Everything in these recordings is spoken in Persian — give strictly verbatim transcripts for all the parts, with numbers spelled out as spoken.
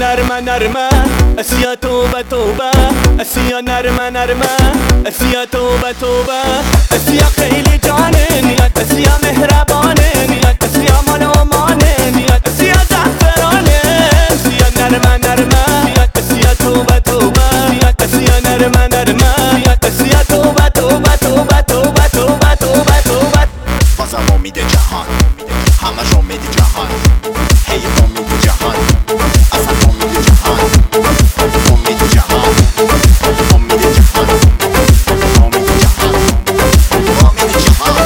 نرمه نرمه اسیا توبه توبه اسیا نرمه نرمه اسیا توبه توبه اسیا خیلی جانه نیت اسیا مهربانه نیت اسیا مال امانه نیت اسیا زعفرانه اسیا نرمه نرمه نیت اسیا توبه توبه نیت اسیا نرمه نرمه نیت اسیا توبه توبه توبه توبه توبه توبه توبه بازم امید جهان همش امید جهان هی امید جهان اصلا امید جهان امید جهان امید جهان امید جهان امید جهان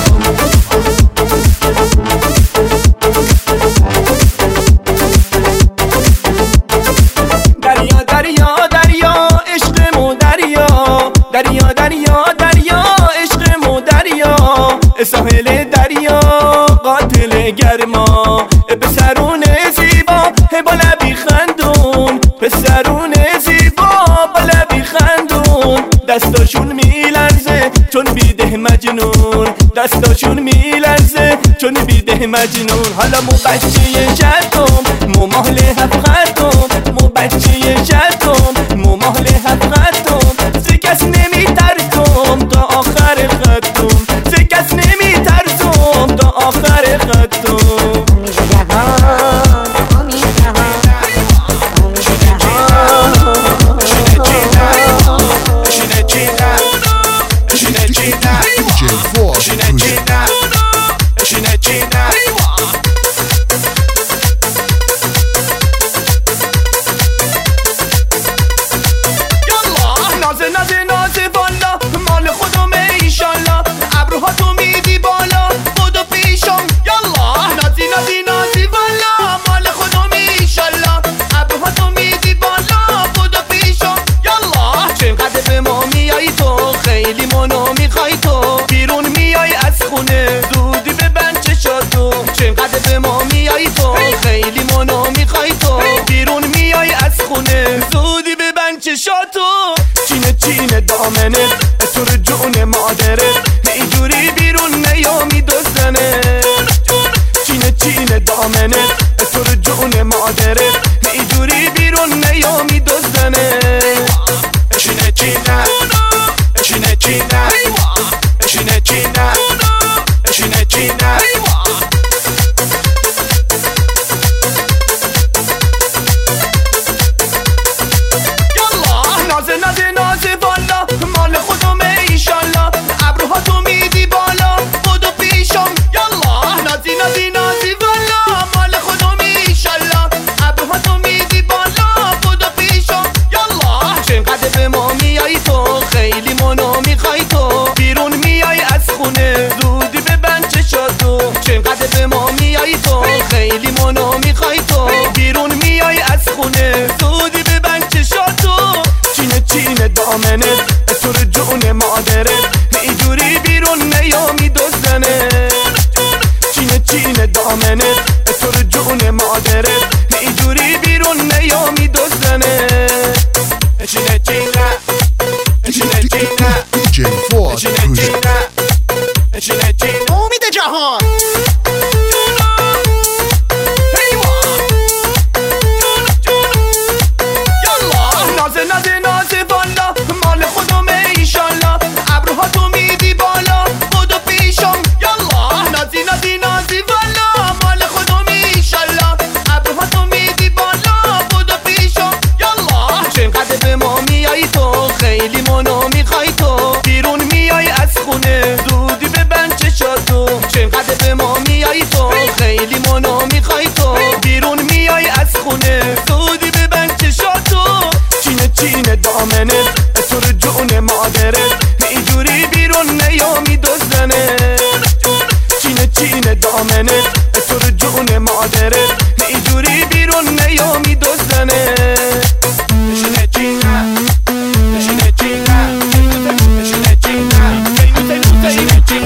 دریا دریا دریا عشق مو دریا دریا دریا دریا عشق مو دریا ساحل دریا قاتل گرما پسرون زیبا با لبی خندون پسرون زیبا با لبی خندون دستاشون میلرزه چون بیده مجنون دستاشون میلرزه چون بیده مجنون حالا مو بچه شدم مو مهل هفقتم مو بچه شدم مو مهل هفقتم ز کس نمیترسم تا آخر خطم ز کس نمیترسم تا آخر خطم D J Fuad نازه نازه نازه والا مال خودمه ایشالله ابروها تو میدی بالا بدو پیشم یالا نازی نازی نازی والا مال خودمه ایشالله ابروها تو میدی بالا بدو پیشم یالا چقدر به ما میای تو خیلی منو میخوای تو بیرون میای از خونه زودی ببند چشاتو چقدر به ما میای تو خیلی منو میخوای تو بیرون میای از خونه زودی ببند چشاتو چینه چینه دامنه تو رو جون مادره اینجوری بیرون نیامی دوزنه چینه چینه دامنه تو رو جون مادره اینجوری بیرون نیامی دوزنه چینه چینه چینه چینه چینه چینه چینه چینه نازه نازه نازه والا مال خودمه ایشالله ابروها تو میدی بالا بدو پیشم یالا نازی نازی نازی والا مال خودمه ایشالله ابروها تو میدی بالا بدو پیشم یالا چقدر به ما میای تو خیلی منو میخوای تو بیرون میای از خونه زودی ببند چشاتو چقدر به ما میای تو خیلی منو میخوای تو بیرون میای از خونه زودی ببند چشاتو چینه چینه دامنه تو رو جون مادره اینجوری بیرون نیامی دوزنه چینه چینه دامنه تو رو جون مادره اینجوری بیرون نیامی دوزنه چینه چینه چینه چینه D J Fuad چینه چینه چینه چینه امید جهان نازه نازه نازه والا مال خودمه ایشالله ابروها تو میدی بالا بدو پیشم یالا نازی نازی نازی والا مال خودمه ایشالله ابروها تو میدی بالا بدو پیشم یالا چقدر به ما میای تو خیلی منو میخوای تو بیرون میای از خونه زودی ببند چشاتو چقدر به ما میای تو خیلی منو میخوای تو بیرون میای از خونه زودی ببند چشاتو چینه چینه دامنه تو رو جون مادره اینجوری بیرون نیامی دوزنه چینه چینه دامنه تو رو جون مادره اینجوری بیرون نیامی دوزنه چینه چینه چینه چینه چینه چینه چینه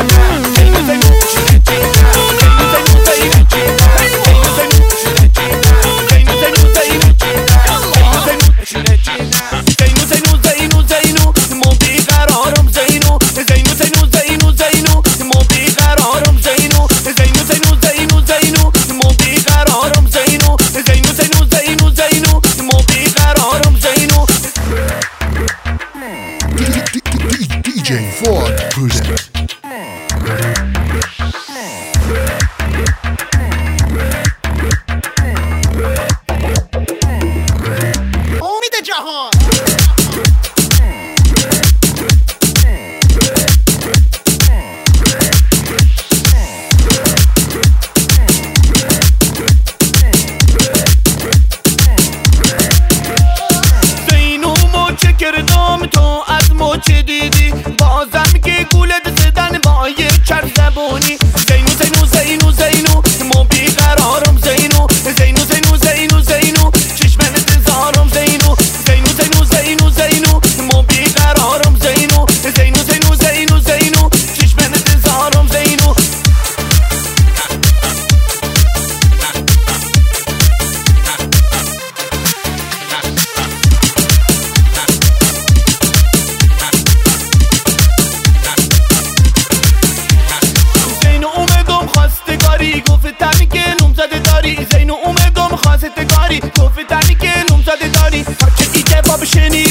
شنیدی